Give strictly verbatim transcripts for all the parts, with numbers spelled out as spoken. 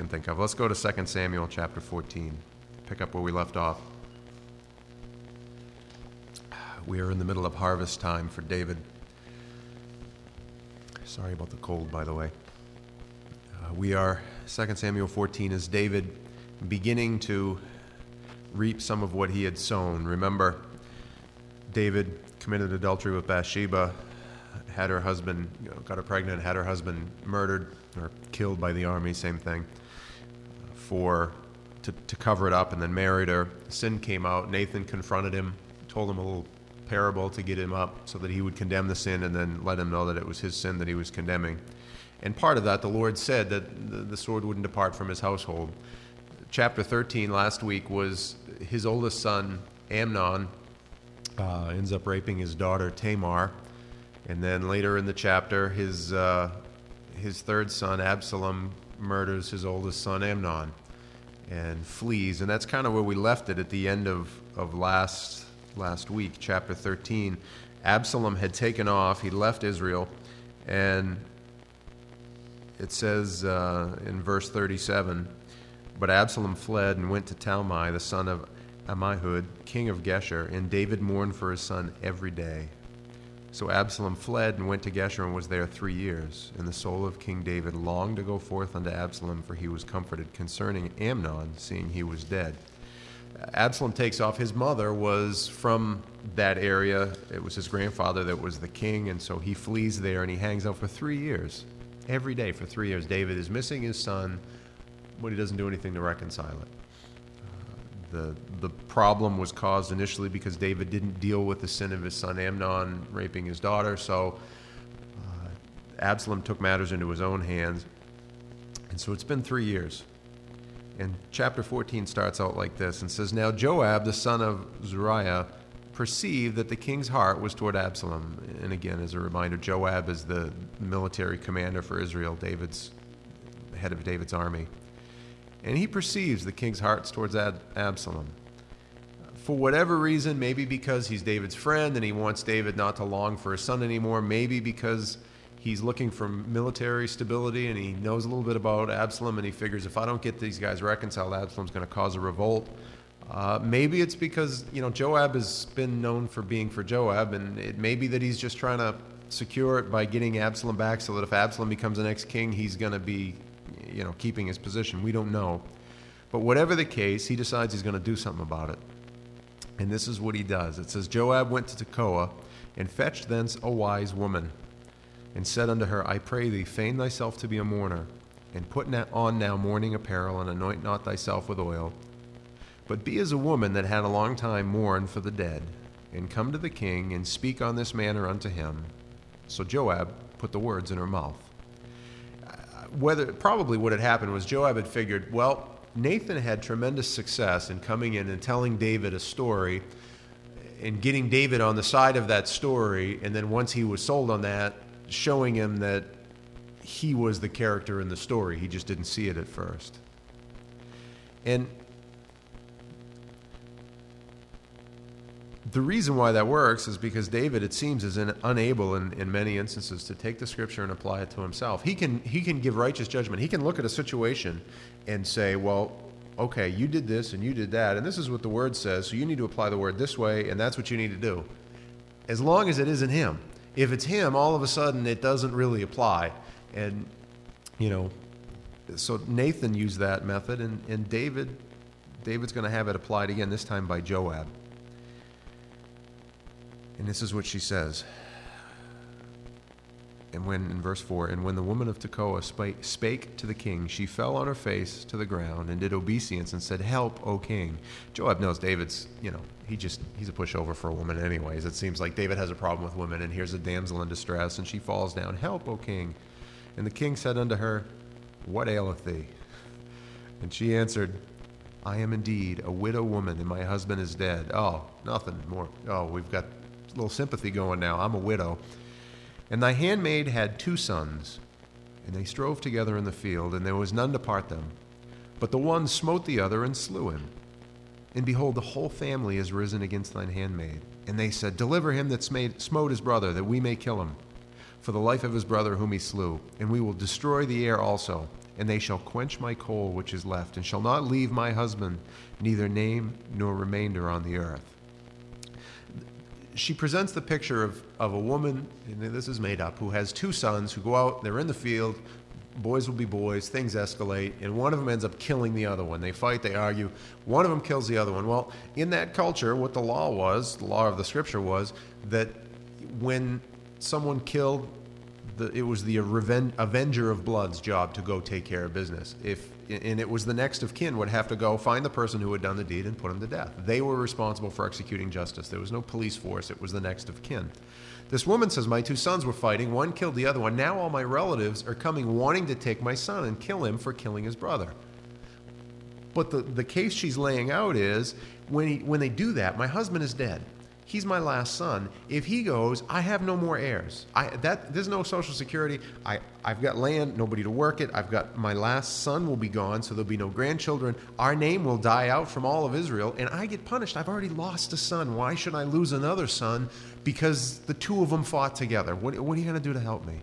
can think of. Let's go to Second Samuel chapter fourteen, pick up where we left off. We are in the middle of harvest time for David. Sorry about the cold, by the way. Uh, we are, Second Samuel fourteen is David beginning to reap some of what he had sown. Remember, David committed adultery with Bathsheba, had her husband, you know, got her pregnant, had her husband murdered or killed by the army, same thing, for to, to cover it up, and then married her. Sin came out. Nathan confronted him, told him a little parable to get him up so that he would condemn the sin and then let him know that it was his sin that he was condemning. And part of that, the Lord said that the, the sword wouldn't depart from his household. Chapter thirteen last week was his oldest son, Amnon, uh, ends up raping his daughter, Tamar. And then later in the chapter, his uh, his third son, Absalom, murders his oldest son, Amnon, and flees. And that's kind of where we left it at the end of, of last last week, chapter thirteen. Absalom had taken off. He left Israel. And it says uh, in verse thirty-seven, but Absalom fled and went to Talmai, the son of Ammihud, king of Geshur, and David mourned for his son every day. So Absalom fled and went to Geshur and was there three years. And the soul of King David longed to go forth unto Absalom, for he was comforted concerning Amnon, seeing he was dead. Absalom takes off. His mother was from that area. It was his grandfather that was the king, and so he flees there and he hangs out for three years. Every day for three years. David is missing his son, but he doesn't do anything to reconcile it. The the problem was caused initially because David didn't deal with the sin of his son Amnon raping his daughter, so uh, Absalom took matters into his own hands. And so it's been three years. And chapter fourteen starts out like this and says, now Joab, the son of Zeruiah, perceived that the king's heart was toward Absalom. And again, as a reminder, Joab is the military commander for Israel, David's head of David's army. And he perceives the king's hearts towards Ad- Absalom. For whatever reason, maybe because he's David's friend and he wants David not to long for his son anymore, maybe because he's looking for military stability and he knows a little bit about Absalom and he figures if I don't get these guys reconciled, Absalom's going to cause a revolt. Uh, maybe it's because, you know, Joab has been known for being for Joab, and it may be that he's just trying to secure it by getting Absalom back so that if Absalom becomes the next king, he's going to be, you know, keeping his position. We don't know. But whatever the case, he decides he's going to do something about it. And this is what he does. It says, Joab went to Tekoa and fetched thence a wise woman and said unto her, I pray thee, feign thyself to be a mourner, and put on now mourning apparel, and anoint not thyself with oil. But be as a woman that had a long time mourned for the dead, and come to the king, and speak on this manner unto him. So Joab put the words in her mouth. Whether probably what had happened was Joab had figured, well, Nathan had tremendous success in coming in and telling David a story and getting David on the side of that story, and then once he was sold on that, showing him that he was the character in the story. He just didn't see it at first. And the reason why that works is because David, it seems, is in, unable in, in many instances to take the scripture and apply it to himself. He can he can give righteous judgment. He can look at a situation and say, well, okay, you did this and you did that, and this is what the word says, so you need to apply the word this way, and that's what you need to do. As long as it isn't him. If it's him, all of a sudden it doesn't really apply. And, you know, so Nathan used that method, and, and David, David's going to have it applied again, this time by Joab. And this is what she says. And when, in verse four, and when the woman of Tekoa spake, spake to the king, she fell on her face to the ground and did obeisance and said, help, O king. Joab knows David's, you know, he just, he's a pushover for a woman anyways. It seems like David has a problem with women, and here's a damsel in distress, and she falls down, help, O king. And the king said unto her, what aileth thee? And she answered, I am indeed a widow woman, and my husband is dead. Oh, nothing more. Oh, we've got a little sympathy going now. I'm a widow. And thy handmaid had two sons, and they strove together in the field, and there was none to part them. But the one smote the other and slew him. And behold, the whole family is risen against thine handmaid. And they said, deliver him that smote his brother, that we may kill him, for the life of his brother whom he slew, and we will destroy the heir also. and they shall quench my coal which is left, and shall not leave my husband, neither name nor remainder on the earth. She presents the picture of, of a woman, and this is made up, who has two sons who go out, they're in the field, boys will be boys, things escalate, and one of them ends up killing the other one. They fight, they argue, one of them kills the other one. Well, in that culture, what the law was, the law of the scripture was, that when someone killed, the, it was the reven- avenger of blood's job to go take care of business. If And it was the next of kin would have to go find the person who had done the deed and put him to death. They were responsible for executing justice. There was no police force. It was the next of kin. This woman says, my two sons were fighting. One killed the other one. Now all my relatives are coming wanting to take my son and kill him for killing his brother. But the, the case she's laying out is, when, he, when they do that, my husband is dead. He's my last son. If he goes, I have no more heirs. I, that, there's no Social Security. I, I've got land, nobody to work it. I've got my last son will be gone, so there'll be no grandchildren. Our name will die out from all of Israel, and I get punished. I've already lost a son. Why should I lose another son because the two of them fought together? What, what are you going to do to help me?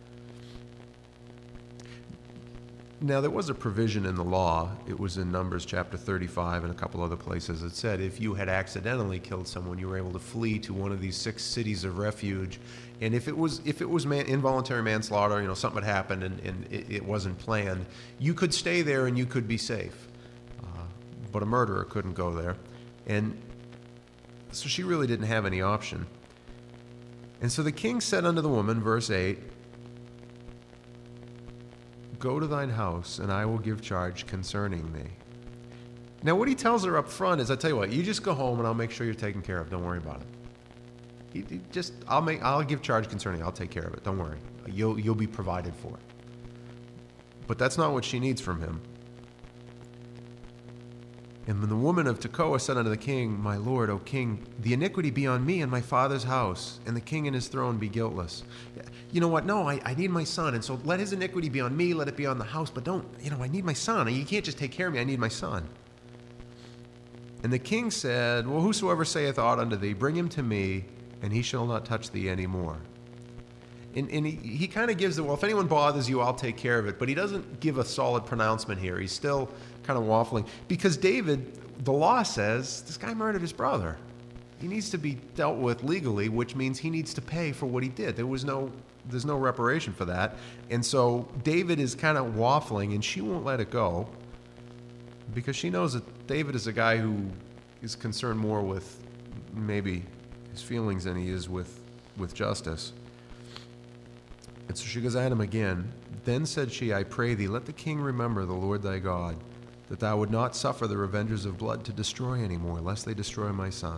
Now, there was a provision in the law. It was in Numbers chapter thirty-five and a couple other places. It said if you had accidentally killed someone, you were able to flee to one of these six cities of refuge. And if it was if it was man, involuntary manslaughter, you know, something had happened and, and it, it wasn't planned, you could stay there and you could be safe. Uh, but a murderer couldn't go there. And so she really didn't have any option. And so the king said unto the woman, verse eight, go to thine house, and I will give charge concerning thee. Now, what he tells her up front is, I tell you what, you just go home, and I'll make sure you're taken care of. Don't worry about it. He, he just, I'll make, I'll give charge concerning. I'll take care of it. Don't worry. You'll, you'll be provided for. But that's not what she needs from him. And when the woman of Tekoa said unto the king, my lord, O king, the iniquity be on me and my father's house, and the king and his throne be guiltless. You know what? No, I, I need my son, and so let his iniquity be on me, let it be on the house, but don't, you know, I need my son. You can't just take care of me, I need my son. And the king said, well, whosoever saith aught unto thee, bring him to me, and he shall not touch thee any more. And, and he, he kind of gives the, well, if anyone bothers you, I'll take care of it. But he doesn't give a solid pronouncement here. He's still kind of waffling. Because David, the law says, this guy murdered his brother. He needs to be dealt with legally, which means he needs to pay for what he did. There was no, there's no reparation for that. And so David is kind of waffling, and she won't let it go. Because she knows that David is a guy who is concerned more with maybe his feelings than he is with, with justice. And so she goes at him again. Then said she, I pray thee, let the king remember the Lord thy God, that thou would not suffer the revengers of blood to destroy any more, lest they destroy my son.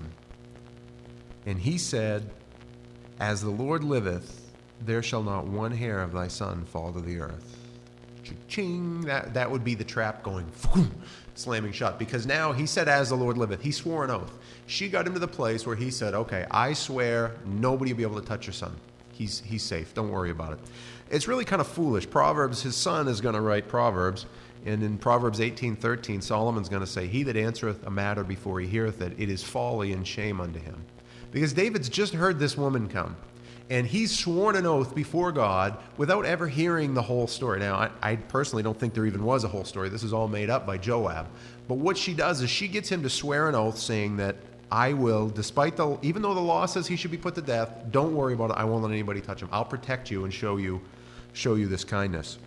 And he said, as the Lord liveth, there shall not one hair of thy son fall to the earth. Ching, that, that would be the trap going, boom, slamming shut. Because now he said, as the Lord liveth. He swore an oath. She got him to the place where he said, okay, I swear nobody will be able to touch your son. He's, he's safe. Don't worry about it. It's really kind of foolish. Proverbs, his son is going to write Proverbs. And in Proverbs eighteen thirteen, Solomon's going to say, he that answereth a matter before he heareth it, it is folly and shame unto him. Because David's just heard this woman come. And he's sworn an oath before God without ever hearing the whole story. Now, I, I personally don't think there even was a whole story. This is all made up by Joab. But what she does is she gets him to swear an oath saying that I will, despite the, even though the law says he should be put to death, don't worry about it. I won't let anybody touch him. I'll protect you and show you, show you this kindness.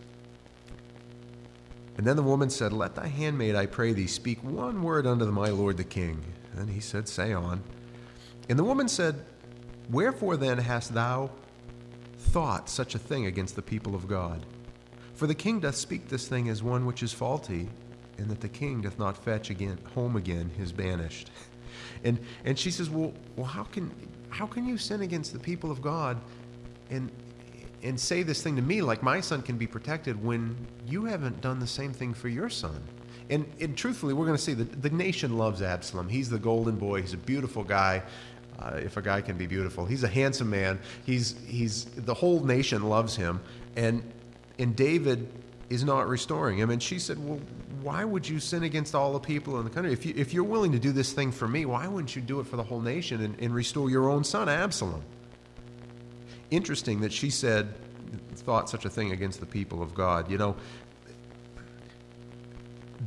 And then the woman said, let thy handmaid, I pray thee, speak one word unto my lord the king. And he said, say on. And the woman said, wherefore then hast thou thought such a thing against the people of God? For the king doth speak this thing as one which is faulty, and that the king doth not fetch again home again his banished. And and she says, well, well, how can how can you sin against the people of God and and say this thing to me like my son can be protected when you haven't done the same thing for your son? And, and truthfully, we're going to see that the nation loves Absalom. He's the golden boy. He's a beautiful guy. Uh, if a guy can be beautiful, he's a handsome man. He's he's the whole nation loves him, and and David is not restoring him. And she said, well, why would you sin against all the people in the country? If, you, if you're willing to do this thing for me, why wouldn't you do it for the whole nation and, and restore your own son, Absalom? Interesting that she said, thought such a thing against the people of God. You know,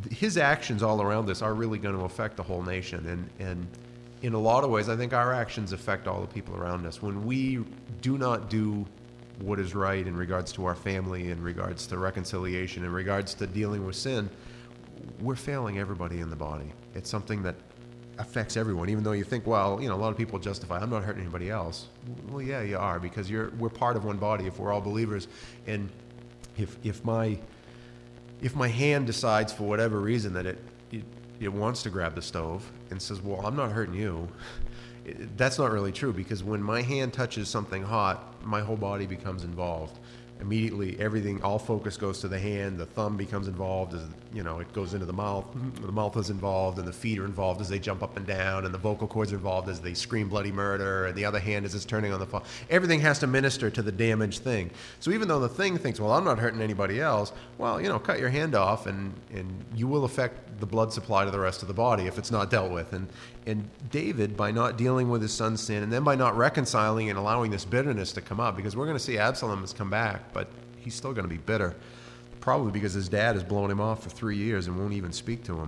his actions all around us are really going to affect the whole nation. And, and in a lot of ways, I think our actions affect all the people around us. When we do not do what is right in regards to our family, in regards to reconciliation, in regards to dealing with sin, we're failing everybody in the body. It's something that affects everyone, even though you think, well, you know, a lot of people justify, I'm not hurting anybody else. Well, yeah, you are, because you're we're part of one body if we're all believers. And if if my if my hand decides for whatever reason that it it, it wants to grab the stove and says, well, I'm not hurting you, it, that's not really true, because when my hand touches something hot, my whole body becomes involved. Immediately, everything, all focus goes to the hand. The thumb becomes involved as, you know, it goes into the mouth. The mouth is involved, and the feet are involved as they jump up and down, and the vocal cords are involved as they scream bloody murder, and the other hand is it's turning on the phone. Everything has to minister to the damaged thing. So even though the thing thinks, well, I'm not hurting anybody else, well, you know, cut your hand off, and, and you will affect the blood supply to the rest of the body if it's not dealt with. And, and David, by not dealing with his son's sin, and then by not reconciling and allowing this bitterness to come up, because we're going to see Absalom has come back, but he's still going to be bitter, probably because his dad has blown him off for three years and won't even speak to him.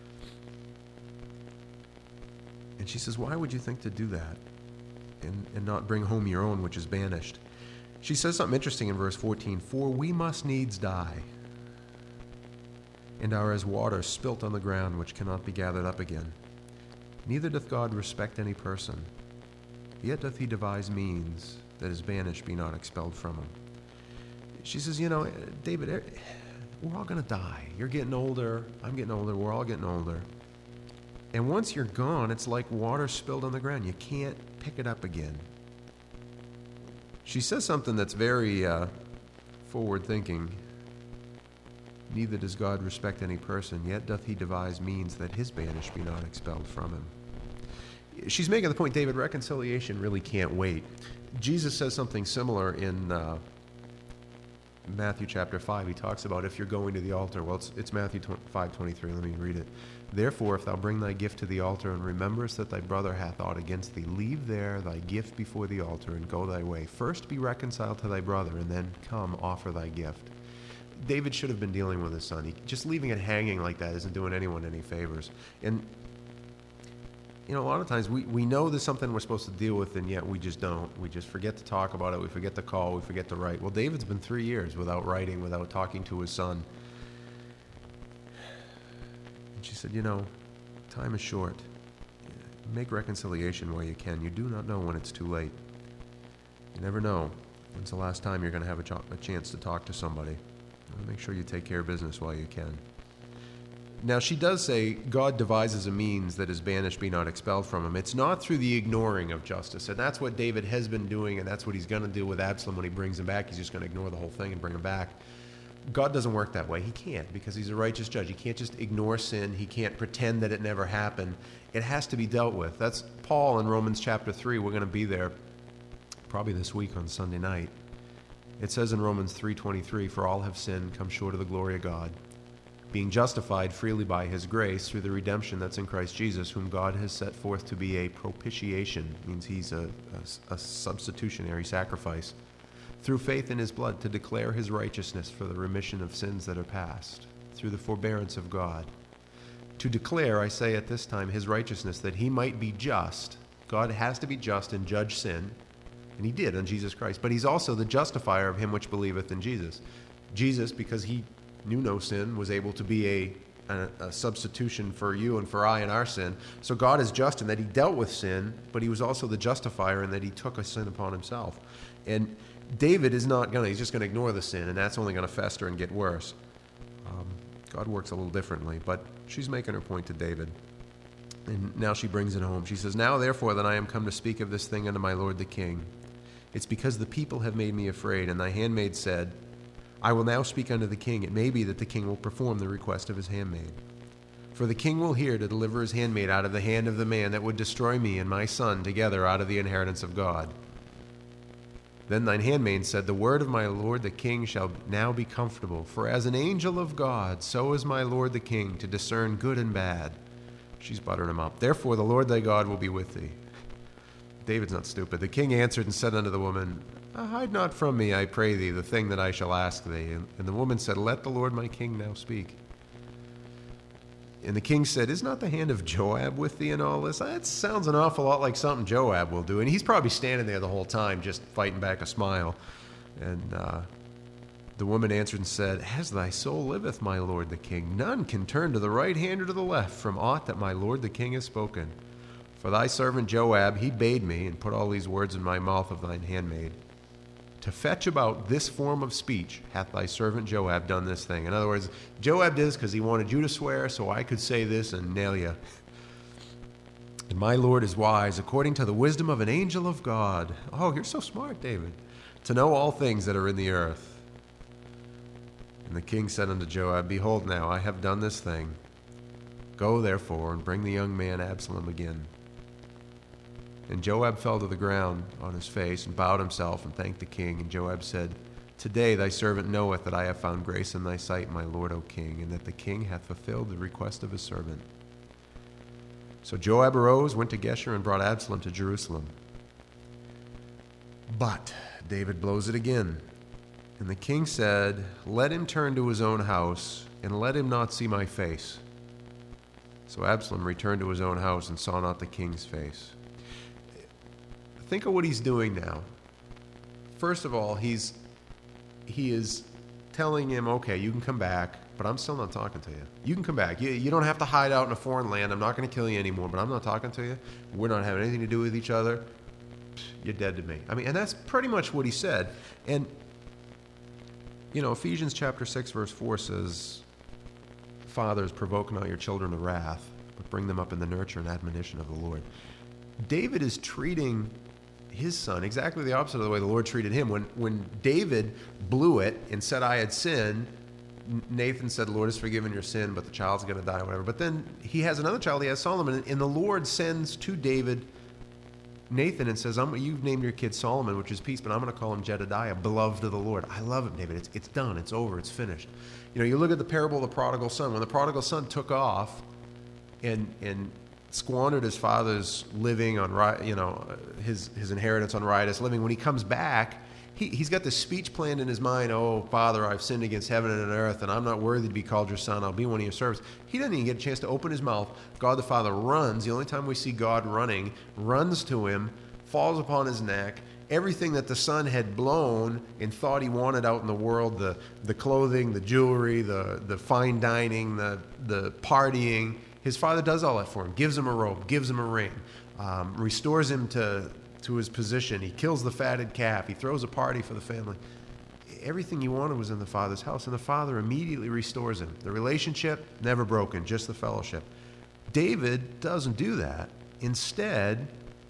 And she says, why would you think to do that and, and not bring home your own, which is banished? She says something interesting in verse fourteen, for we must needs die, and are as water spilt on the ground, which cannot be gathered up again. Neither doth God respect any person, yet doth he devise means that his banished be not expelled from him. She says, you know, David, we're all going to die. You're getting older. I'm getting older. We're all getting older. And once you're gone, it's like water spilled on the ground. You can't pick it up again. She says something that's very uh, forward-thinking. Neither does God respect any person, yet doth he devise means that his banished be not expelled from him. She's making the point, David, reconciliation really can't wait. Jesus says something similar in uh, Matthew chapter five. He talks about if you're going to the altar. Well, it's, it's Matthew five twenty-three. Let me read it. Therefore, if thou bring thy gift to the altar, and rememberest that thy brother hath aught against thee, leave there thy gift before the altar, and go thy way. First be reconciled to thy brother, and then come offer thy gift. David should have been dealing with his son. He, just leaving it hanging like that isn't doing anyone any favors. And you know, a lot of times we, we know there's something we're supposed to deal with, and yet we just don't. We just forget to talk about it. We forget to call. We forget to write. Well, David's been three years without writing, without talking to his son. And she said, you know, time is short. Make reconciliation while you can. You do not know when it's too late. You never know when's the last time you're going to have a, ch- a chance to talk to somebody. Make sure you take care of business while you can. Now, she does say God devises a means that his banished be not expelled from him. It's not through the ignoring of justice, and that's what David has been doing, and that's what he's going to do with Absalom when he brings him back. He's just going to ignore the whole thing and bring him back. God doesn't work that way. He can't, because he's a righteous judge. He can't just ignore sin. He can't pretend that it never happened. It has to be dealt with. That's Paul in Romans chapter three. We're going to be there probably this week on Sunday night. It says in Romans three twenty-three, for all have sinned, come short of the glory of God, being justified freely by his grace through the redemption that's in Christ Jesus, whom God has set forth to be a propitiation, means he's a, a, a substitutionary sacrifice, through faith in his blood, to declare his righteousness for the remission of sins that are past, through the forbearance of God. To declare, I say at this time, his righteousness, that he might be just. God has to be just and judge sin, and he did on Jesus Christ. But he's also the justifier of him which believeth in Jesus. Jesus, because he knew no sin, was able to be a, a, a substitution for you and for I in our sin. So God is just in that he dealt with sin, but he was also the justifier in that he took a sin upon himself. And David is not going to, he's just going to ignore the sin, and that's only going to fester and get worse. Um, God works a little differently, but she's making her point to David. And now she brings it home. She says, now therefore that I am come to speak of this thing unto my lord the king, it's because the people have made me afraid, and thy handmaid said, I will now speak unto the king. It may be that the king will perform the request of his handmaid. For the king will hear to deliver his handmaid out of the hand of the man that would destroy me and my son together out of the inheritance of God. Then thine handmaid said, the word of my lord the king shall now be comfortable. For as an angel of God, so is my lord the king, to discern good and bad. She's buttering him up. Therefore the Lord thy God will be with thee. David's not stupid. The king answered and said unto the woman, hide not from me, I pray thee, the thing that I shall ask thee. And, and the woman said, let the Lord my king now speak. and the king said, "Is not the hand of Joab with thee in all this?" That sounds an awful lot like something Joab will do. And he's probably standing there the whole time just fighting back a smile. And uh, the woman answered and said, "As thy soul liveth, my lord the king, none can turn to the right hand or to the left from aught that my lord the king has spoken. For thy servant Joab, he bade me, and put all these words in my mouth of thine handmaid. To fetch about this form of speech hath thy servant Joab done this thing." In other words, Joab did this because he wanted you to swear so I could say this and nail you. "And my Lord is wise, according to the wisdom of an angel of God." Oh, you're so smart, David. "To know all things that are in the earth." And the king said unto Joab, "Behold now, I have done this thing. Go therefore, and bring the young man Absalom again." And Joab fell to the ground on his face and bowed himself and thanked the king. And Joab said, "Today thy servant knoweth that I have found grace in thy sight, my lord, O king, and that the king hath fulfilled the request of his servant." So Joab arose, went to Geshur, and brought Absalom to Jerusalem. But David blows it again. And the king said, "Let him turn to his own house, and let him not see my face." So Absalom returned to his own house and saw not the king's face. Think of what he's doing now. First of all, he's he is telling him, "Okay, you can come back, but I'm still not talking to you. You can come back. You, you don't have to hide out in a foreign land. I'm not going to kill you anymore, but I'm not talking to you. We're not having anything to do with each other. You're dead to me." I mean, and that's pretty much what he said. And, you know, Ephesians chapter six, verse four says, "Fathers, provoke not your children to wrath, but bring them up in the nurture and admonition of the Lord." David is treating his son exactly the opposite of the way the Lord treated him. When when David blew it and said, "I had sinned," Nathan said, "The Lord has forgiven your sin, but the child's going to die," or whatever. But then he has another child, he has Solomon, and the Lord sends to David Nathan and says, I'm, "You've named your kid Solomon, which is peace, but I'm going to call him Jedediah, beloved of the Lord." I love him, David. It's, it's done. It's over. It's finished. You know, you look at the parable of the prodigal son. When the prodigal son took off and and squandered his father's living on, you know, his his inheritance on riotous living, when he comes back, he, he's got this speech planned in his mind. "Oh, Father, I've sinned against heaven and earth, and I'm not worthy to be called your son. I'll be one of your servants." He doesn't even get a chance to open his mouth. God the Father runs. The only time we see God running, runs to him, falls upon his neck. Everything that the son had blown and thought he wanted out in the world, the the clothing, the jewelry, the the fine dining, the the partying, his father does all that for him, gives him a robe, gives him a ring, um, restores him to, to his position. He kills the fatted calf. He throws a party for the family. Everything he wanted was in the father's house, and the father immediately restores him. The relationship, never broken, just the fellowship. David doesn't do that. Instead,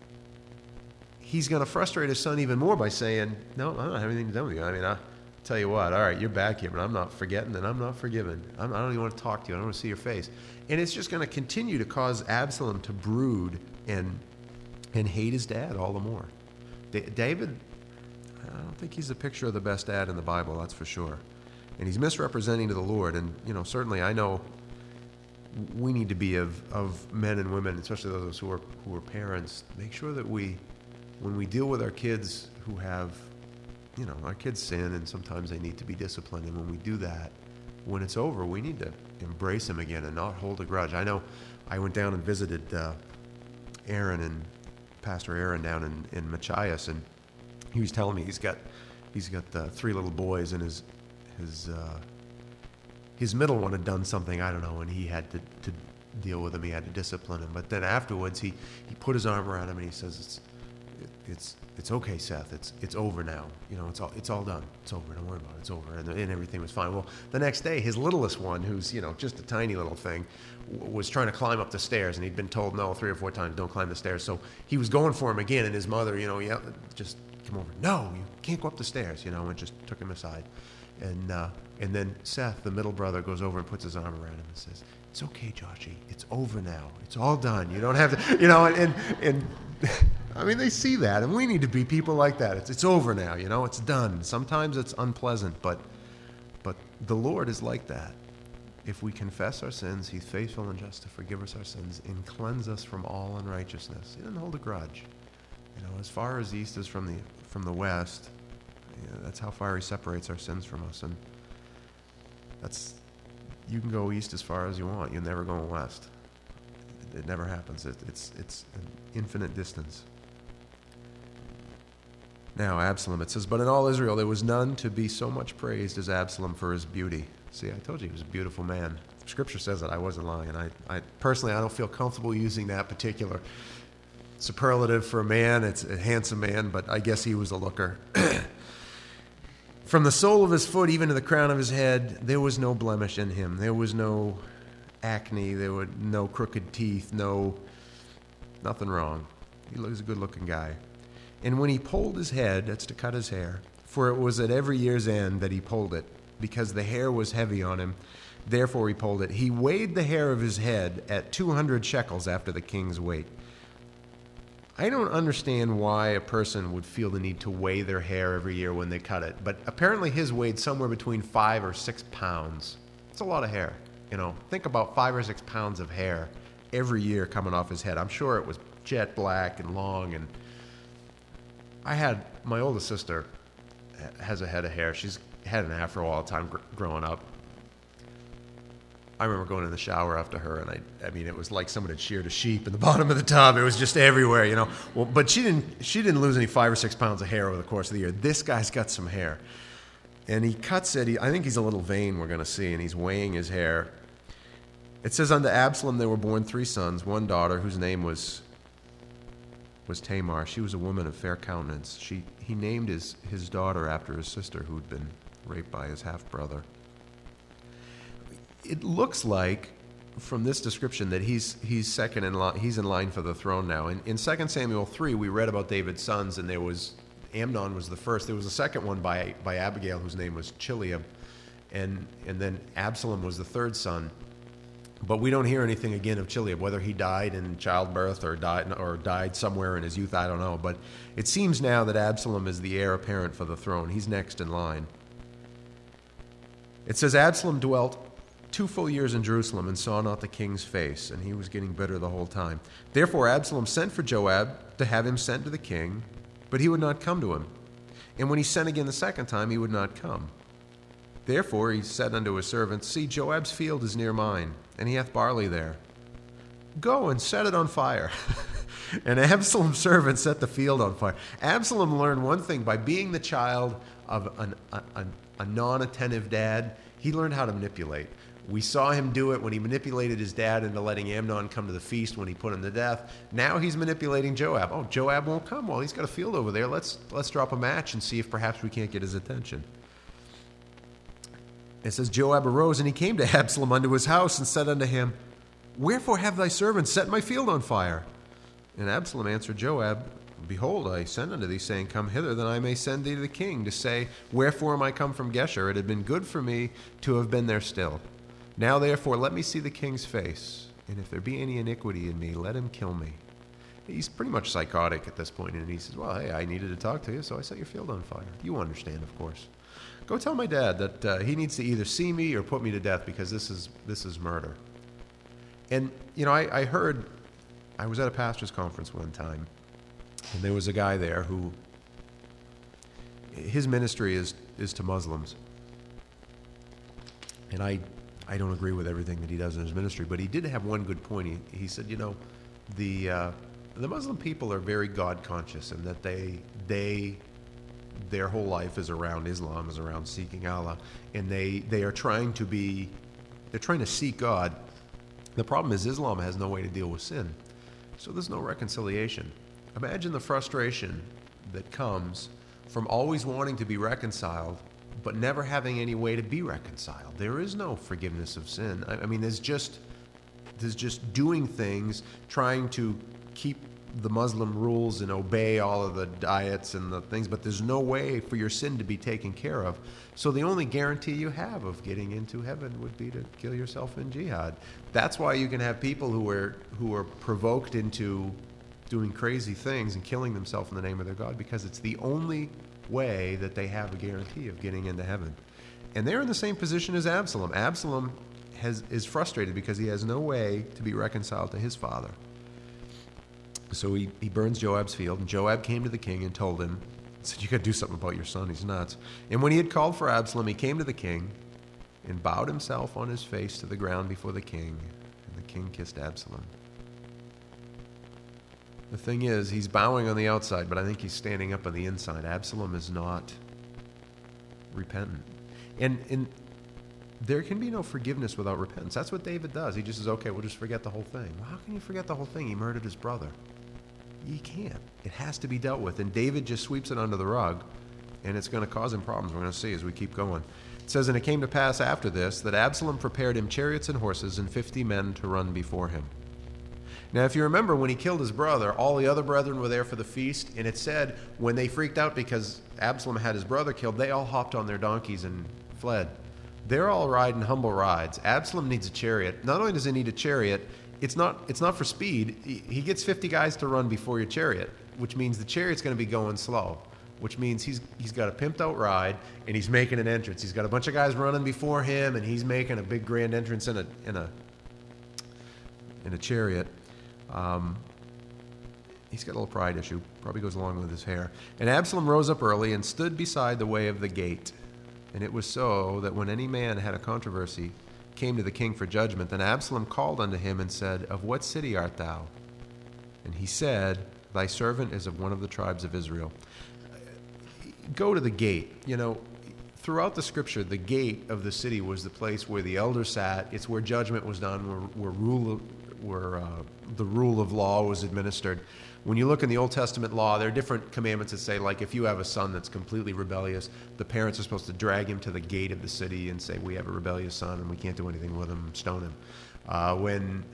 he's going to frustrate his son even more by saying, "No, I don't have anything to do with you. I mean, I tell you what, all right, you're back here, but I'm not forgetting and I'm not forgiven. I'm, I don't even want to talk to you. I don't want to see your face." And it's just going to continue to cause Absalom to brood and and hate his dad all the more. Da- David, I don't think he's a picture of the best dad in the Bible, that's for sure. And he's misrepresenting to the Lord. And, you know, certainly I know we need to be of, of men and women, especially those who are who are parents, make sure that we, when we deal with our kids who have, you know, our kids sin and sometimes they need to be disciplined. And when we do that, when it's over, we need to embrace them again and not hold a grudge. I know I went down and visited uh, Aaron and Pastor Aaron down in, in Machias, and he was telling me he's got he's got uh, three little boys, and his his uh, his middle one had done something, I don't know, and he had to, to deal with him. He had to discipline him. But then afterwards, he, he put his arm around him and he says, "It's it, it's it's okay, Seth. It's it's over now. You know, it's all it's all done. It's over. Don't worry about it. It's over." And, and everything was fine. Well, the next day, his littlest one, who's, you know, just a tiny little thing, w- was trying to climb up the stairs, and he'd been told no three or four times, "Don't climb the stairs." So he was going for him again, and his mother, you know, yeah, just come over. "No, you can't go up the stairs," you know, and just took him aside. And uh, and then Seth, the middle brother, goes over and puts his arm around him and says, "It's okay, Joshy. It's over now. It's all done. You don't have to," you know, and, and, and I mean, they see that, and we need to be people like that. It's it's over now, you know, it's done. Sometimes it's unpleasant, but but the Lord is like that. If we confess our sins, He's faithful and just to forgive us our sins and cleanse us from all unrighteousness. He doesn't hold a grudge. You know, as far as the east is from the from the west, you know, that's how far He separates our sins from us, and that's you can go east as far as you want. You're never going west. It never happens. It, it's, it's an infinite distance. Now, Absalom, it says, but in all Israel there was none to be so much praised as Absalom for his beauty. See, I told you he was a beautiful man. Scripture says that. I wasn't lying. I, I personally, I don't feel comfortable using that particular superlative for a man. It's a handsome man, but I guess he was a looker. From the sole of his foot even to the crown of his head, there was no blemish in him. There was no acne. There were no crooked teeth. No, nothing wrong. He was a good-looking guy. And when he pulled his head, that's to cut his hair, for it was at every year's end that he pulled it, because the hair was heavy on him. Therefore he pulled it. He weighed the hair of his head at two hundred shekels after the king's weight. I don't understand why a person would feel the need to weigh their hair every year when they cut it, but apparently his weighed somewhere between five or six pounds. It's a lot of hair. You know, think about five or six pounds of hair every year coming off his head. I'm sure it was jet black and long. And I had, my oldest sister has a head of hair. She's had an afro all the time gr- growing up. I remember going in the shower after her, and I, I mean, it was like someone had sheared a sheep in the bottom of the tub. It was just everywhere, you know. Well, but she didn't, she didn't lose any five or six pounds of hair over the course of the year. This guy's got some hair, and he cuts it. He, I think he's a little vain, we're going to see, and he's weighing his hair. It says, unto Absalom there were born three sons, one daughter whose name was was Tamar. She was a woman of fair countenance. She he named his his daughter after his sister, who'd been raped by his half brother. It looks like, from this description, that he's he's second in line. He's in line for the throne now. In, in Second Samuel three, we read about David's sons, and there was Amnon was the first. There was a second one by by Abigail, whose name was Chileab, and and then Absalom was the third son. But we don't hear anything again of Chileab, whether he died in childbirth or died or died somewhere in his youth. I don't know. But it seems now that Absalom is the heir apparent for the throne. He's next in line. It says Absalom dwelt two full years in Jerusalem and saw not the king's face, and he was getting bitter the whole time. Therefore Absalom sent for Joab to have him sent to the king, but he would not come to him. And when he sent again the second time, he would not come. Therefore he said unto his servants, see, Joab's field is near mine, and he hath barley there. Go and set it on fire. And Absalom's servant set the field on fire. Absalom learned one thing by being the child of an, a, a, a non-attentive dad. He learned how to manipulate. We saw him do it when he manipulated his dad into letting Amnon come to the feast when he put him to death. Now he's manipulating Joab. Oh, Joab won't come. Well, he's got a field over there. Let's let's drop a match and see if perhaps we can't get his attention. It says, Joab arose, and he came to Absalom unto his house, and said unto him, wherefore have thy servants set my field on fire? And Absalom answered Joab, behold, I send unto thee, saying, come hither, that I may send thee to the king, to say, wherefore am I come from Geshur? It had been good for me to have been there still. Now therefore let me see the king's face, and if there be any iniquity in me, let him kill me. He's pretty much psychotic at this point, and he says, well, hey, I needed to talk to you, so I set your field on fire. You understand, of course. Go tell my dad that uh, he needs to either see me or put me to death, because this is this is murder. And, you know, I, I heard, I was at a pastor's conference one time, and there was a guy there who, his ministry is, is to Muslims. And I I don't agree with everything that he does in his ministry, but he did have one good point. He, he said, you know, the uh, the Muslim people are very God conscious, and that they they their whole life is around Islam, is around seeking Allah, and they they are trying to be they're trying to seek God. The problem is Islam has no way to deal with sin, so there's no reconciliation. Imagine the frustration that comes from always wanting to be reconciled, but never having any way to be reconciled. There is no forgiveness of sin. I, I mean, there's just there's just doing things, trying to keep the Muslim rules and obey all of the diets and the things, but there's no way for your sin to be taken care of. So the only guarantee you have of getting into heaven would be to kill yourself in jihad. That's why you can have people who are who are provoked into doing crazy things and killing themselves in the name of their God, because it's the only way that they have a guarantee of getting into heaven. And they're in the same position as Absalom. Absalom has is frustrated because he has no way to be reconciled to his father. So he, he burns Joab's field, and Joab came to the king and told him, said, you got to do something about your son, he's nuts. And when he had called for Absalom, he came to the king, and bowed himself on his face to the ground before the king, and the king kissed Absalom. The thing is, he's bowing on the outside, but I think he's standing up on the inside. Absalom is not repentant. And, and there can be no forgiveness without repentance. That's what David does. He just says, okay, we'll just forget the whole thing. Well, how can you forget the whole thing? He murdered his brother. You can't. It has to be dealt with. And David just sweeps it under the rug, and it's going to cause him problems. We're going to see as we keep going. It says, and it came to pass after this that Absalom prepared him chariots and horses and fifty men to run before him. Now, if you remember, when he killed his brother, all the other brethren were there for the feast, and it said when they freaked out because Absalom had his brother killed, they all hopped on their donkeys and fled. They're all riding humble rides. Absalom needs a chariot. Not only does he need a chariot, it's not it's not for speed. He gets fifty guys to run before your chariot, which means the chariot's going to be going slow, which means he's he's got a pimped out ride, and he's making an entrance. He's got a bunch of guys running before him, and he's making a big grand entrance in a in a in a chariot. Um, he's got a little pride issue. Probably goes along with his hair. And Absalom rose up early and stood beside the way of the gate. And it was so that when any man had a controversy, came to the king for judgment, then Absalom called unto him and said, Of what city art thou? And he said, Thy servant is of one of the tribes of Israel. Go to the gate. You know, throughout the scripture, the gate of the city was the place where the elders sat. It's where judgment was done, where, where rule where uh, the rule of law was administered. When you look in the Old Testament law, there are different commandments that say, like, if you have a son that's completely rebellious, the parents are supposed to drag him to the gate of the city and say, we have a rebellious son and we can't do anything with him, stone him. Uh, when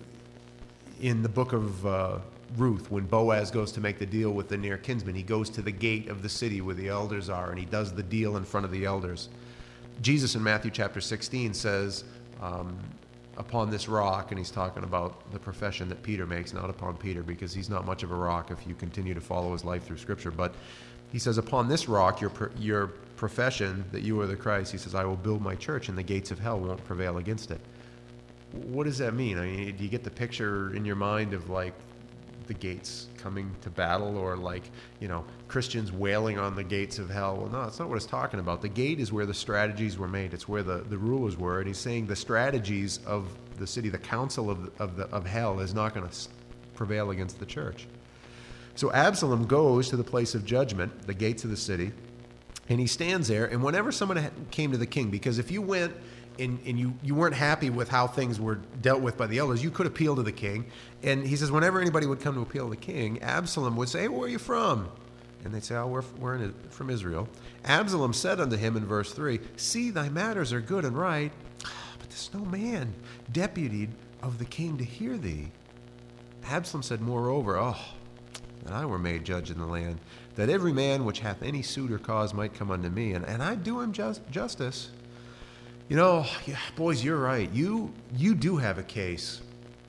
uh, in the book of uh, Ruth, when Boaz goes to make the deal with the near kinsman, he goes to the gate of the city where the elders are, and he does the deal in front of the elders. Jesus in Matthew chapter sixteen says, um, upon this rock, and he's talking about the profession that Peter makes, not upon Peter, because he's not much of a rock if you continue to follow his life through Scripture. But he says, upon this rock, your your profession that you are the Christ, he says, I will build my church, and the gates of hell won't prevail against it. What does that mean? I mean, do you get the picture in your mind of, like, the gates coming to battle, or, like, you know, Christians wailing on the gates of hell? Well, no, that's not what it's talking about. The gate is where the strategies were made. It's where the, the rulers were. And he's saying the strategies of the city, the council of, of, the, of hell is not going to prevail against the church. So Absalom goes to the place of judgment, the gates of the city, and he stands there. And whenever someone came to the king, because if you went and, and you, you weren't happy with how things were dealt with by the elders, you could appeal to the king. And he says whenever anybody would come to appeal to the king, Absalom would say, hey, where are you from? And they'd say, oh, we're, we're in, from Israel. Absalom said unto him in verse three, see, thy matters are good and right, but there's no man deputied of the king to hear thee. Absalom said, moreover, oh, that I were made judge in the land, that every man which hath any suit or cause might come unto me, and, and I do him just, justice. You know, yeah, boys, you're right. You you do have a case.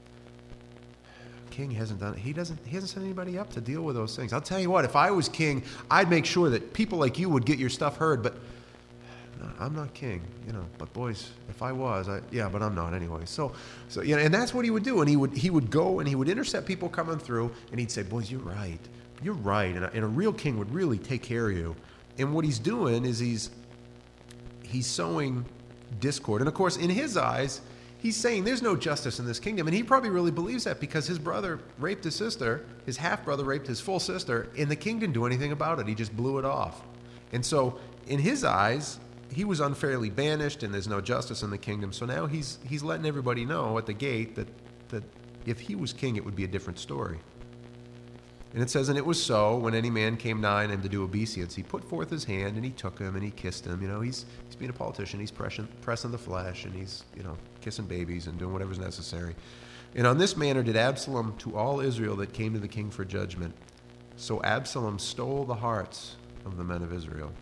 King hasn't done it. He doesn't. He hasn't sent anybody up to deal with those things. I'll tell you what. If I was king, I'd make sure that people like you would get your stuff heard. But no, I'm not king, you know. But boys, if I was, I, yeah, but I'm not anyway. So, so you know, and that's what he would do. And he would he would go and he would intercept people coming through, and he'd say, boys, you're right. You're right. And a, and a real king would really take care of you. And what he's doing is he's he's sowing discord. And of course, in his eyes, he's saying there's no justice in this kingdom. And he probably really believes that because his brother raped his sister, his half-brother raped his full sister, and the king didn't do anything about it. He just blew it off. And so in his eyes, he was unfairly banished and there's no justice in the kingdom. So now he's he's letting everybody know at the gate that, that if he was king, it would be a different story. And it says, and it was so, when any man came nigh him to do obeisance, he put forth his hand, and he took him, and he kissed him. You know, he's he's being a politician. He's pressing, pressing the flesh, and he's, you know, kissing babies and doing whatever's necessary. And on this manner did Absalom to all Israel that came to the king for judgment. So Absalom stole the hearts of the men of Israel.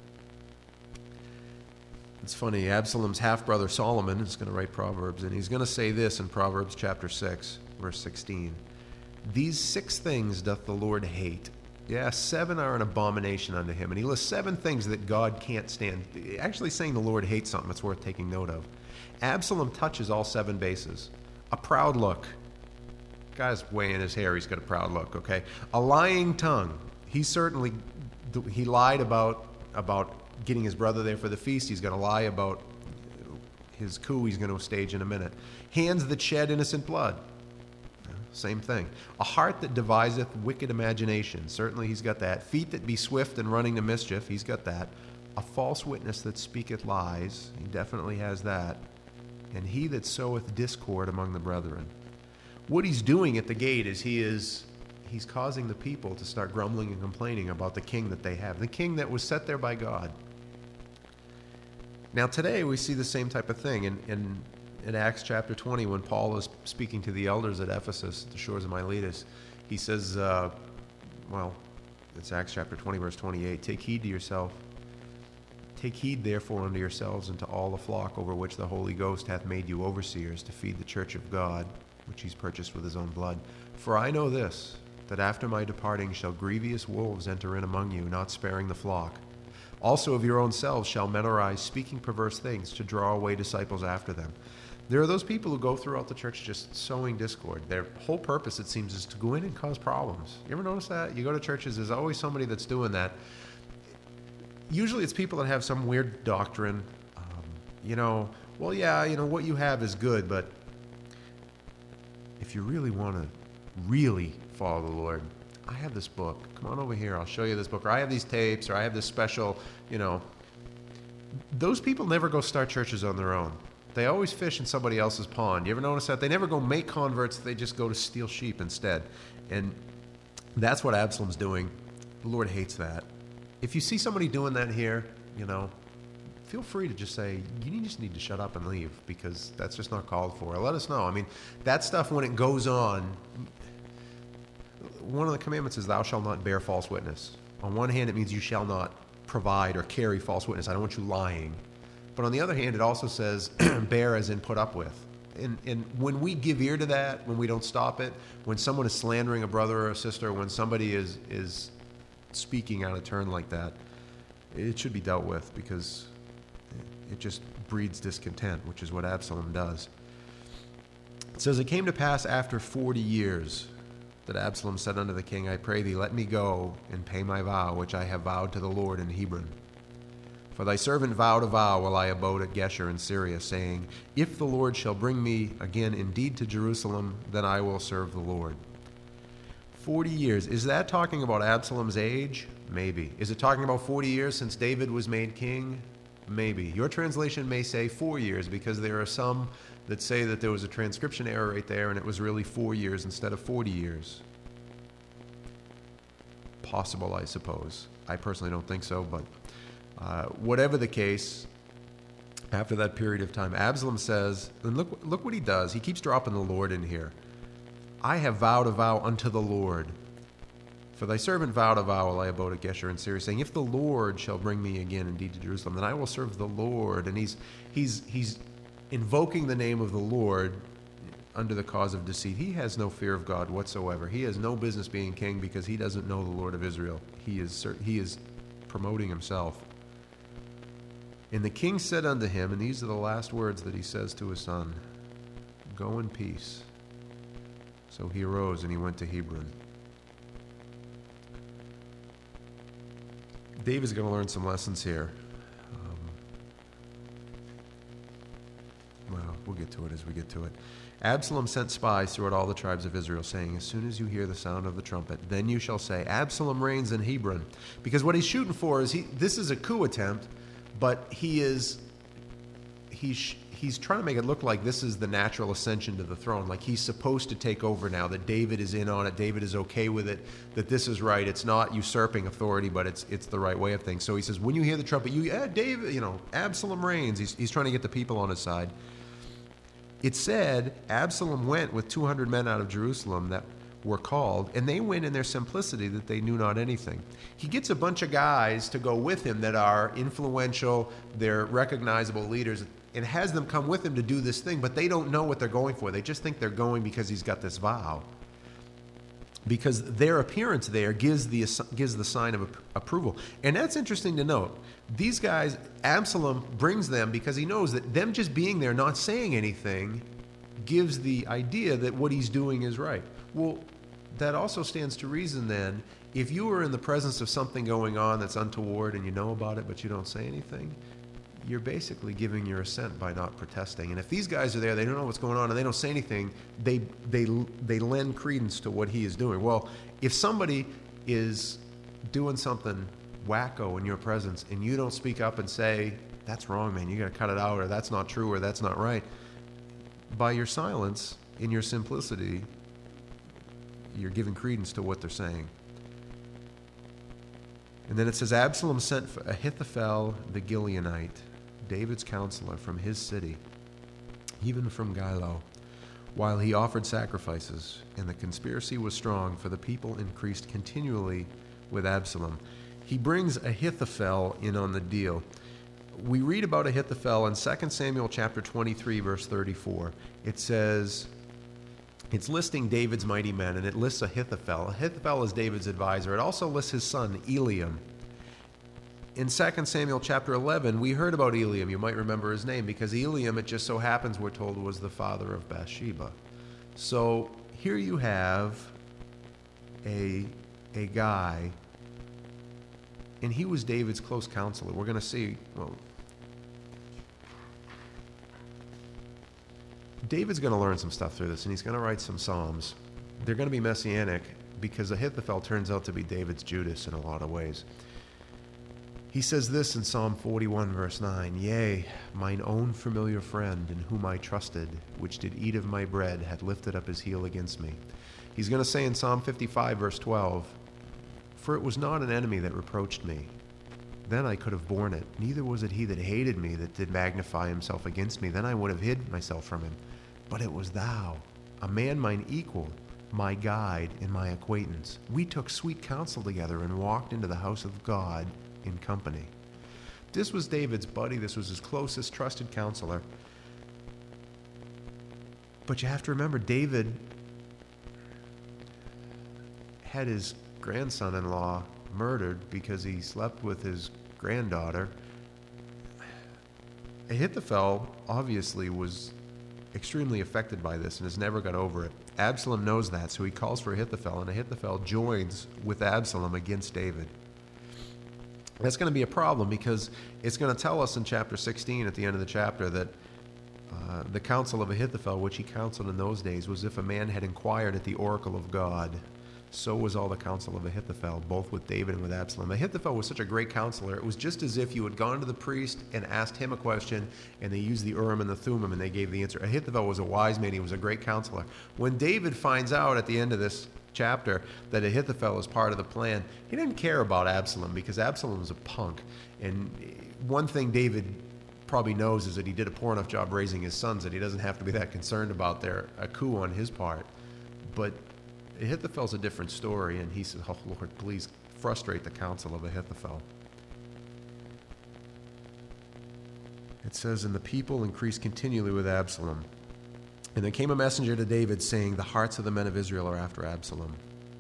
It's funny, Absalom's half-brother Solomon is going to write Proverbs, and he's going to say this in Proverbs chapter six, verse sixteen. These six things doth the Lord hate. Yeah, seven are an abomination unto him. And he lists seven things that God can't stand. Actually saying the Lord hates something that's worth taking note of. Absalom touches all seven bases. A proud look. Guy's way in his hair, he's got a proud look, okay? A lying tongue. He certainly, he lied about, about getting his brother there for the feast. He's going to lie about his coup he's going to stage in a minute. Hands that shed innocent blood. Same thing. A heart that deviseth wicked imagination. Certainly he's got that. Feet that be swift and running to mischief. He's got that. A false witness that speaketh lies. He definitely has that. And he that soweth discord among the brethren. What he's doing at the gate is he is he's causing the people to start grumbling and complaining about the king that they have. The king that was set there by God. Now today we see the same type of thing. In, in In Acts chapter twenty, when Paul is speaking to the elders at Ephesus, the shores of Miletus, he says, uh, well, it's Acts chapter twenty, verse twenty-eight, take heed to yourself. Take heed, therefore, unto yourselves and to all the flock over which the Holy Ghost hath made you overseers, to feed the church of God, which he's purchased with his own blood. For I know this, that after my departing shall grievous wolves enter in among you, not sparing the flock. Also of your own selves shall men arise, speaking perverse things, to draw away disciples after them. There are those people who go throughout the church just sowing discord. Their whole purpose, it seems, is to go in and cause problems. You ever notice that? You go to churches, there's always somebody that's doing that. Usually it's people that have some weird doctrine. Um, you know, well, yeah, you know, what you have is good, but if you really want to really follow the Lord, I have this book. Come on over here. I'll show you this book. Or I have these tapes, or I have this special, you know. Those people never go start churches on their own. They always fish in somebody else's pond. You ever notice that? They never go make converts. They just go to steal sheep instead. And that's what Absalom's doing. The Lord hates that. If you see somebody doing that here, you know, feel free to just say, you just need to shut up and leave, because that's just not called for. Let us know. I mean, that stuff, when it goes on, one of the commandments is thou shalt not bear false witness. On one hand, it means you shall not provide or carry false witness. I don't want you lying. But on the other hand, it also says bear as in put up with. And, and when we give ear to that, when we don't stop it, when someone is slandering a brother or a sister, when somebody is, is speaking out of turn like that, it should be dealt with, because it just breeds discontent, which is what Absalom does. It says, it came to pass after forty years that Absalom said unto the king, I pray thee, let me go and pay my vow, which I have vowed to the Lord in Hebron. For thy servant vowed a vow while I abode at Geshur in Syria, saying, if the Lord shall bring me again indeed to Jerusalem, then I will serve the Lord. Forty years. Is that talking about Absalom's age? Maybe. Is it talking about forty years since David was made king? Maybe. Your translation may say four years, because there are some that say that there was a transcription error right there and it was really four years instead of forty years. Possible, I suppose. I personally don't think so, but uh, whatever the case, after that period of time, Absalom says, and look, look what he does. He keeps dropping the Lord in here. I have vowed a vow unto the Lord. For thy servant vowed a vow while I abode at Geshur in Syria, saying, if the Lord shall bring me again indeed to Jerusalem, then I will serve the Lord. And he's he's he's invoking the name of the Lord under the cause of deceit. He has no fear of God whatsoever. He has no business being king, because he doesn't know the Lord of Israel. He is he is promoting himself. And the king said unto him, and these are the last words that he says to his son, go in peace. So he arose and he went to Hebron. David's going to learn some lessons here. Um, well, we'll get to it as we get to it. Absalom sent spies throughout all the tribes of Israel, saying, as soon as you hear the sound of the trumpet, then you shall say, Absalom reigns in Hebron. Because what he's shooting for is, he, this is a coup attempt, but he is, he's, he's trying to make it look like this is the natural ascension to the throne. Like he's supposed to take over now, that David is in on it, David is okay with it, that this is right. It's not usurping authority, but it's it's the right way of things. So he says, when you hear the trumpet, you, yeah, David, you know, Absalom reigns. He's, he's trying to get the people on his side. It said, Absalom went with two hundred men out of Jerusalem that were called, and they went in their simplicity that they knew not anything. He gets a bunch of guys to go with him that are influential, they're recognizable leaders, and has them come with him to do this thing, but they don't know what they're going for. They just think they're going because he's got this vow. Because their appearance there gives the gives the sign of approval. And that's interesting to note. These guys, Absalom brings them because he knows that them just being there, not saying anything, gives the idea that what he's doing is right. Well, that also stands to reason then, if you are in the presence of something going on that's untoward and you know about it but you don't say anything, you're basically giving your assent by not protesting. And if these guys are there, they don't know what's going on, and they don't say anything, they they they lend credence to what he is doing. Well, if somebody is doing something wacko in your presence and you don't speak up and say, that's wrong, man, you got to cut it out, or that's not true, or that's not right, by your silence, in your simplicity, you're giving credence to what they're saying. And then it says, Absalom sent for Ahithophel the Gileonite, David's counselor, from his city, even from Gilo, while he offered sacrifices. And the conspiracy was strong, for the people increased continually with Absalom. He brings Ahithophel in on the deal. We read about Ahithophel in Second Samuel chapter twenty-three, verse thirty-four. It says, it's listing David's mighty men, and it lists Ahithophel. Ahithophel is David's advisor. It also lists his son, Eliam. In Second Samuel chapter eleven, we heard about Eliam. You might remember his name, because Eliam, it just so happens, we're told, was the father of Bathsheba. So here you have a, a guy, and he was David's close counselor. We're going to see, well, David's going to learn some stuff through this, and he's going to write some psalms. They're going to be messianic, because Ahithophel turns out to be David's Judas in a lot of ways. He says this in Psalm forty-one, verse nine, Yea, mine own familiar friend, in whom I trusted, which did eat of my bread, had lifted up his heel against me. He's going to say in Psalm fifty-five, verse twelve, For it was not an enemy that reproached me. Then I could have borne it. Neither was it he that hated me that did magnify himself against me. Then I would have hid myself from him. But it was thou, a man mine equal, my guide and my acquaintance. We took sweet counsel together and walked into the house of God in company. This was David's buddy. This was his closest trusted counselor. But you have to remember, David had his grandson-in-law murdered because he slept with his granddaughter. Ahithophel obviously was extremely affected by this and has never got over it. Absalom knows that, so he calls for Ahithophel, and Ahithophel joins with Absalom against David. That's going to be a problem, because it's going to tell us in chapter sixteen, at the end of the chapter, that uh, the counsel of Ahithophel, which he counseled in those days, was if a man had inquired at the oracle of God. So was all the counsel of Ahithophel, both with David and with Absalom. Ahithophel was such a great counselor. It was just as if you had gone to the priest and asked him a question, and they used the Urim and the Thummim, and they gave the answer. Ahithophel was a wise man. He was a great counselor. When David finds out at the end of this chapter that Ahithophel is part of the plan, he didn't care about Absalom, because Absalom is a punk. And one thing David probably knows is that he did a poor enough job raising his sons that he doesn't have to be that concerned about their a coup on his part. But Ahithophel's a different story, and he says, oh, Lord, please frustrate the counsel of Ahithophel. It says, and the people increased continually with Absalom. And there came a messenger to David, saying, the hearts of the men of Israel are after Absalom.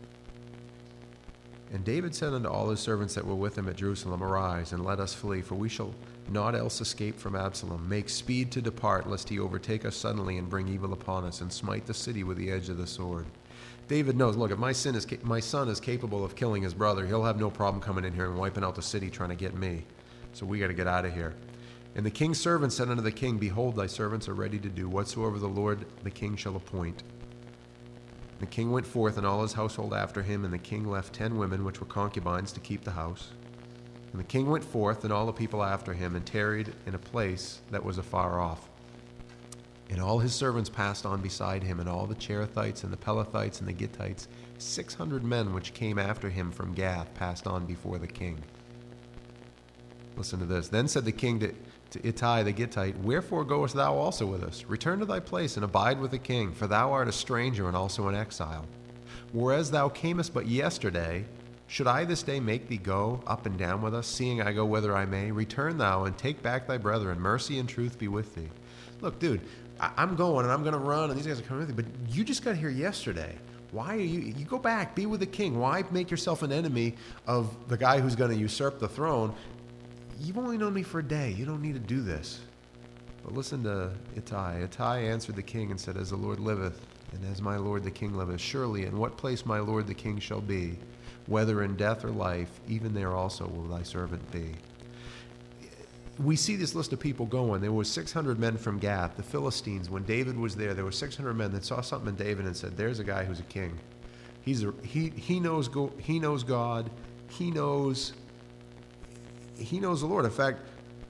And David said unto all his servants that were with him at Jerusalem, Arise, and let us flee, for we shall not else escape from Absalom. Make speed to depart, lest he overtake us suddenly and bring evil upon us, and smite the city with the edge of the sword. David knows, look, if my, sin is, my son is capable of killing his brother, he'll have no problem coming in here and wiping out the city trying to get me. So we got to get out of here. And the king's servant said unto the king, Behold, thy servants are ready to do whatsoever the Lord the king shall appoint. The king went forth, and all his household after him, and the king left ten women, which were concubines, to keep the house. And the king went forth, and all the people after him, and tarried in a place that was afar off. And all his servants passed on beside him, and all the Cherethites, and the Pelethites, and the Gittites, six hundred men which came after him from Gath, passed on before the king. Listen to this. Then said the king to, to Ittai the Gittite, Wherefore goest thou also with us? Return to thy place, and abide with the king, for thou art a stranger and also an exile. Whereas thou camest but yesterday, should I this day make thee go up and down with us, seeing I go whither I may? Return thou, and take back thy brethren. Mercy and truth be with thee. Look, dude, I- I'm going, and I'm going to run, and these guys are coming with me, but you just got here yesterday. Why are you, you go back, be with the king. Why make yourself an enemy of the guy who's going to usurp the throne? You've only known me for a day. You don't need to do this. But listen to Ittai. Ittai answered the king and said, As the Lord liveth, and as my lord the king liveth, surely in what place my lord the king shall be, whether in death or life, even there also will thy servant be. we see this list of people going. There were six hundred men from Gath, the Philistines. When David was there, there were six hundred men that saw something in David and said, there's a guy who's a king. He's a, he, he, knows go, he knows God. He knows, he knows the Lord. In fact,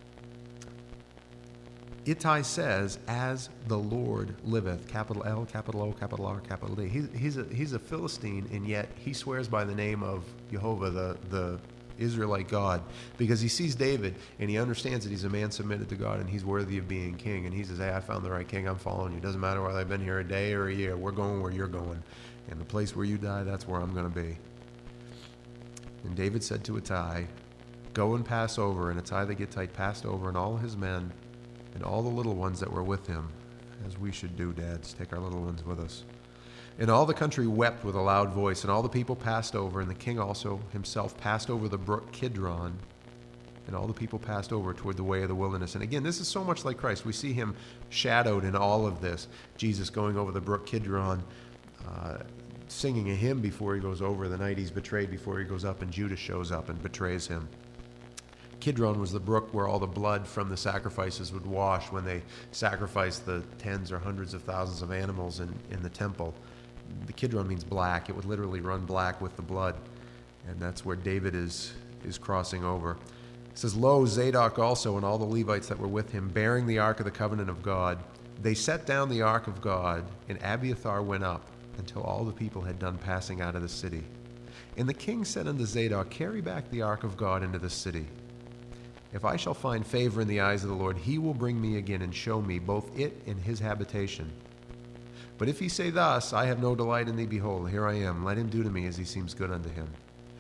Ittai says, as the Lord liveth, capital L, capital O, capital R, capital D. He's, he's, a, he's a Philistine, and yet he swears by the name of Jehovah, the, the Israelite God, because he sees David, and he understands that he's a man submitted to God, and he's worthy of being king. And he says, hey, I found the right king. I'm following you. Doesn't matter whether I've been here a day or a year. We're going where you're going. And the place where you die, that's where I'm going to be. And David said to Ittai, go and pass over. And Ittai the Gittite passed over, and all his men and all the little ones that were with him, as we should do, dads, take our little ones with us. And all the country wept with a loud voice, and all the people passed over, and the king also himself passed over the brook Kidron, and all the people passed over toward the way of the wilderness. And again, this is so much like Christ. We see him shadowed in all of this. Jesus going over the brook Kidron, uh, singing a hymn before he goes over, the night he's betrayed, before he goes up, and Judas shows up and betrays him. Kidron was the brook where all the blood from the sacrifices would wash when they sacrificed the tens or hundreds of thousands of animals in, in the temple. The Kidron means black. It would literally run black with the blood. And that's where David is, is crossing over. It says, lo, Zadok also and all the Levites that were with him, bearing the ark of the covenant of God, they set down the ark of God, and Abiathar went up until all the people had done passing out of the city. And the king said unto Zadok, carry back the ark of God into the city. If I shall find favor in the eyes of the Lord, he will bring me again and show me both it and his habitation. But if he say thus, I have no delight in thee, behold, here I am, let him do to me as he seems good unto him.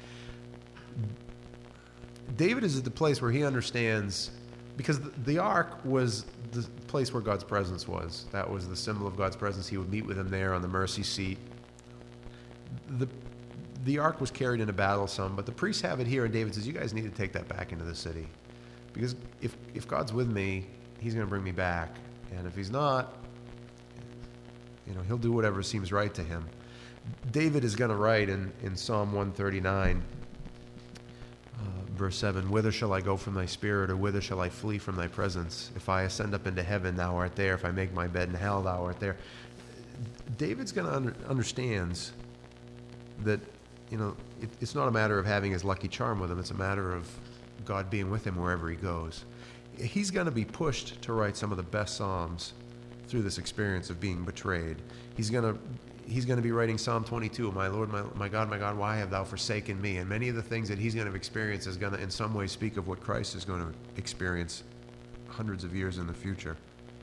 David is at the place where he understands, because the, the ark was the place where God's presence was. That was the symbol of God's presence. He would meet with him there on the mercy seat. The The ark was carried in a battle some, but the priests have it here, and David says, you guys need to take that back into the city. Because if, if God's with me, he's going to bring me back. And if he's not, you know, he'll do whatever seems right to him. David is going to write in, in Psalm one thirty-nine, uh, verse seven, whither shall I go from thy spirit, or whither shall I flee from thy presence? If I ascend up into heaven, thou art there. If I make my bed in hell, thou art there. David's going to under, understands that, you know, it, it's not a matter of having his lucky charm with him. It's a matter of God being with him wherever he goes. He's going to be pushed to write some of the best psalms through this experience of being betrayed. He's going to he's going to be writing Psalm twenty-two, my Lord, my, my God, my God, why have thou forsaken me? And many of the things that he's going to experience is going to in some way speak of what Christ is going to experience hundreds of years in the future.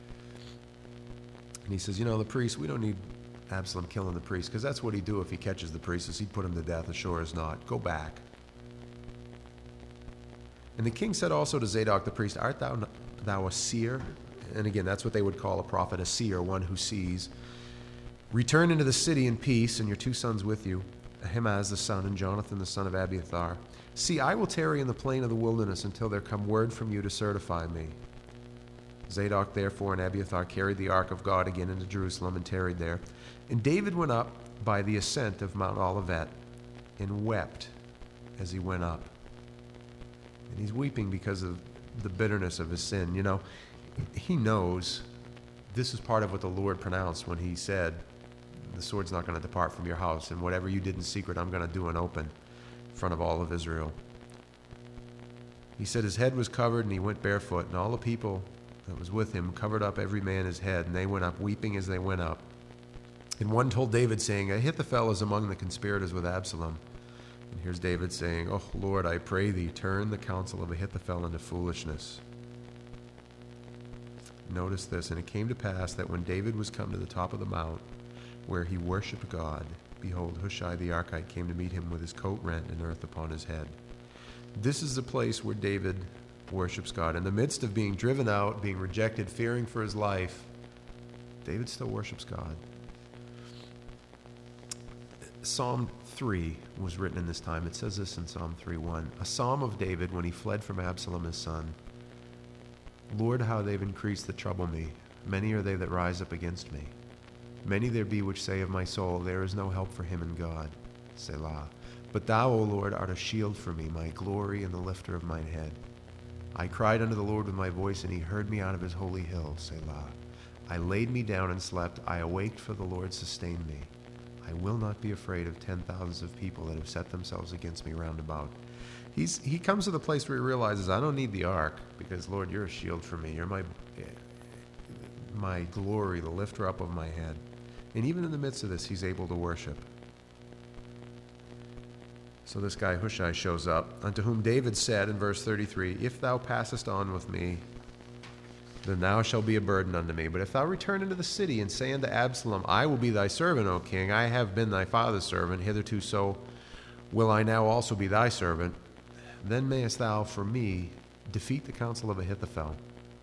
And he says, you know, the priest, we don't need Absalom killing the priest, because that's what he'd do if he catches the priest, is he'd put him to death as sure as not. Go back. And the king said also to Zadok the priest, art thou thou a seer? And again, that's what they would call a prophet, a seer, one who sees. Return into the city in peace, and your two sons with you, Ahimaaz the son and Jonathan the son of Abiathar. See, I will tarry in the plain of the wilderness until there come word from you to certify me. Zadok therefore and Abiathar carried the ark of God again into Jerusalem and tarried there. And David went up by the ascent of Mount Olivet and wept as he went up. And he's weeping because of the bitterness of his sin. You know, he knows this is part of what the Lord pronounced when he said, the sword's not going to depart from your house, and whatever you did in secret, I'm going to do in open in front of all of Israel. He said his head was covered and he went barefoot, and all the people that was with him covered up every man his head, and they went up weeping as they went up. And one told David, saying, Ahithophel is among the conspirators with Absalom. And here's David saying, oh, Lord, I pray thee, turn the counsel of Ahithophel into foolishness. Notice this, and it came to pass that when David was come to the top of the mount, where he worshipped God, behold, Hushai the Archite came to meet him with his coat rent and earth upon his head. This is the place where David worships God. In the midst of being driven out, being rejected, fearing for his life, David still worships God. Psalm three was written in this time. It says this in Psalm three one. A psalm of David when he fled from Absalom his son. Lord, how they've increased that trouble me. Many are they that rise up against me. Many there be which say of my soul, there is no help for him in God. Selah. But thou, O Lord, art a shield for me, my glory and the lifter of mine head. I cried unto the Lord with my voice, and he heard me out of his holy hill, Selah. I laid me down and slept. I awaked, for the Lord sustained me. I will not be afraid of ten thousands of people that have set themselves against me round about. He's, he comes to the place where he realizes, I don't need the ark, because, Lord, you're a shield for me. You're my, my glory, the lifter up of my head. And even in the midst of this, he's able to worship. So this guy Hushai shows up, unto whom David said in verse thirty-three, If thou passest on with me, then thou shalt be a burden unto me. But if thou return into the city, and say unto Absalom, I will be thy servant, O king, I have been thy father's servant, hitherto so will I now also be thy servant, then mayest thou for me defeat the counsel of Ahithophel.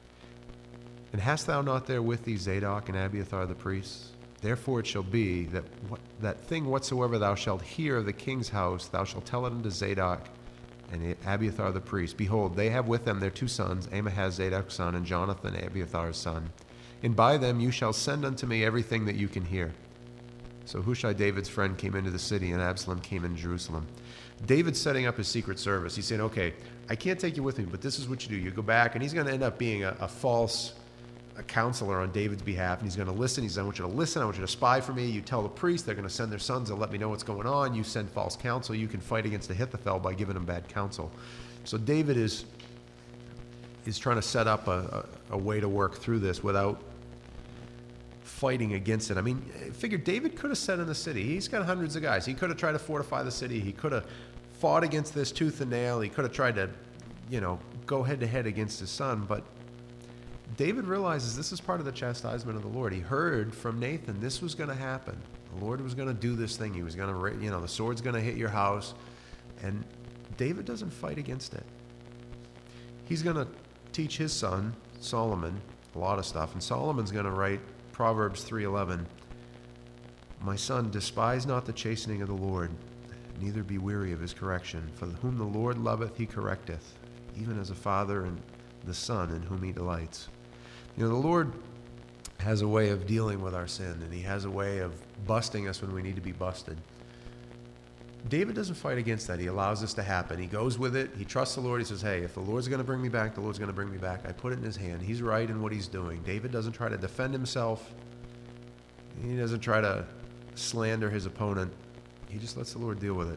And hast thou not there with thee Zadok and Abiathar the priests? Therefore it shall be that what, that thing whatsoever thou shalt hear of the king's house, thou shalt tell it unto Zadok and Abiathar the priest. Behold, they have with them their two sons, Amahaz Zadok's son, and Jonathan Abiathar's son. And by them you shall send unto me everything that you can hear. So Hushai, David's friend, came into the city, and Absalom came into Jerusalem. David's setting up his secret service. He's saying, okay, I can't take you with me, but this is what you do. You go back, and he's going to end up being a, a false a counselor on David's behalf, and he's going to listen. He's going, I want you to listen. I want you to spy for me. You tell the priest. They're going to send their sons. They'll let me know what's going on. You send false counsel. You can fight against Ahithophel by giving him bad counsel. So David is is trying to set up a, a, a way to work through this without fighting against it. I mean, figure David could have set in the city. He's got hundreds of guys. He could have tried to fortify the city. He could have fought against this tooth and nail. He could have tried to, you know, go head to head against his son, but David realizes this is part of the chastisement of the Lord. He heard from Nathan this was going to happen. The Lord was going to do this thing. He was going to, you know, the sword's going to hit your house. And David doesn't fight against it. He's going to teach his son, Solomon, a lot of stuff. And Solomon's going to write Proverbs three eleven. My son, despise not the chastening of the Lord, neither be weary of his correction. For whom the Lord loveth, he correcteth, even as a father and the son in whom he delights. You know, the Lord has a way of dealing with our sin, and he has a way of busting us when we need to be busted. David doesn't fight against that. He allows this to happen. He goes with it. He trusts the Lord. He says, hey, if the Lord's going to bring me back, the Lord's going to bring me back. I put it in his hand. He's right in what he's doing. David doesn't try to defend himself. He doesn't try to slander his opponent. He just lets the Lord deal with it.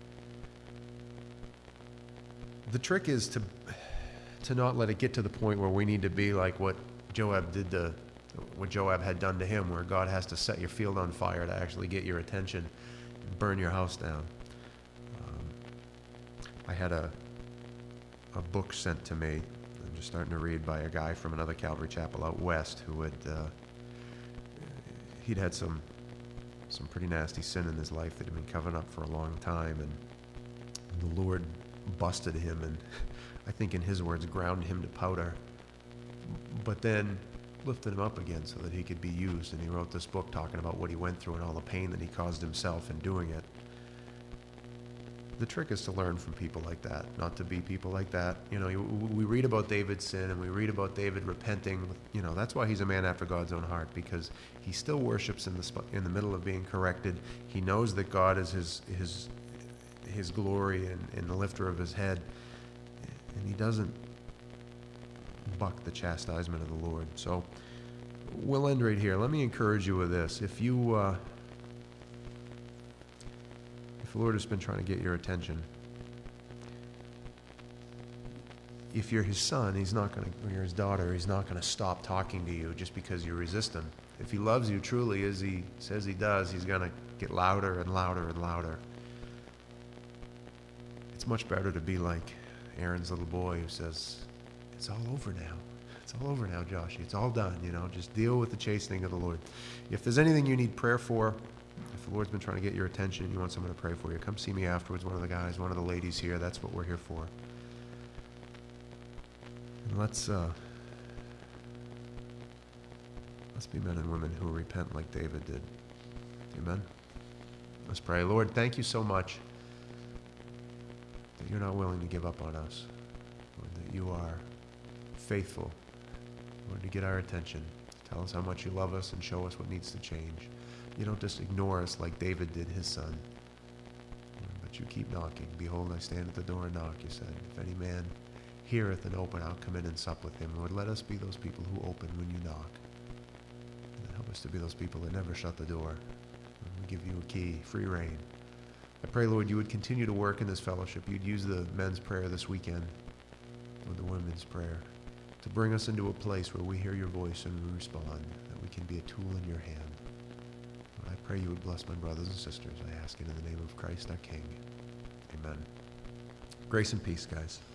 The trick is to to not let it get to the point where we need to be like what Joab did to, what Joab had done to him, where God has to set your field on fire to actually get your attention and burn your house down. Um, I had a a book sent to me. I'm just starting to read by a guy from another Calvary chapel out west who had uh, he'd had some some pretty nasty sin in his life that had been covering up for a long time, and the Lord busted him and I think in his words ground him to powder, but then lifted him up again so that he could be used. And he wrote this book talking about what he went through and all the pain that he caused himself in doing it. The trick is to learn from people like that, not to be people like that. You know, we read about David's sin and we read about David repenting. You know, that's why he's a man after God's own heart, because he still worships in the sp- in the middle of being corrected. He knows that God is his his his glory and, and the lifter of his head. And he doesn't buck the chastisement of the Lord. So we'll end right here. Let me encourage you with this. If you, uh, if the Lord has been trying to get your attention, if you're his son, he's not going to, or you're his daughter, he's not going to stop talking to you just because you resist him. If he loves you truly, as he says he does, he's going to get louder and louder and louder. It's much better to be like Aaron's little boy who says, it's all over now. It's all over now, Josh. It's all done, you know. Just deal with the chastening of the Lord. If there's anything you need prayer for, if the Lord's been trying to get your attention and you want someone to pray for you, come see me afterwards, one of the guys, one of the ladies here. That's what we're here for. And let's, uh, let's be men and women who repent like David did. Amen? Let's pray. Lord, thank you so much that you're not willing to give up on us, Lord, that you are faithful, Lord, to get our attention. Tell us how much you love us and show us what needs to change. You don't just ignore us like David did his son, Lord, but you keep knocking. Behold, I stand at the door and knock, you said. If any man heareth and open, I'll come in and sup with him. Lord, let us be those people who open when you knock. And help us to be those people that never shut the door. And we give you a key, free reign. I pray, Lord, you would continue to work in this fellowship. You'd use the men's prayer this weekend with the women's prayer to bring us into a place where we hear your voice and we respond, that we can be a tool in your hand. Lord, I pray you would bless my brothers and sisters. I ask it in the name of Christ our King. Amen. Grace and peace, guys.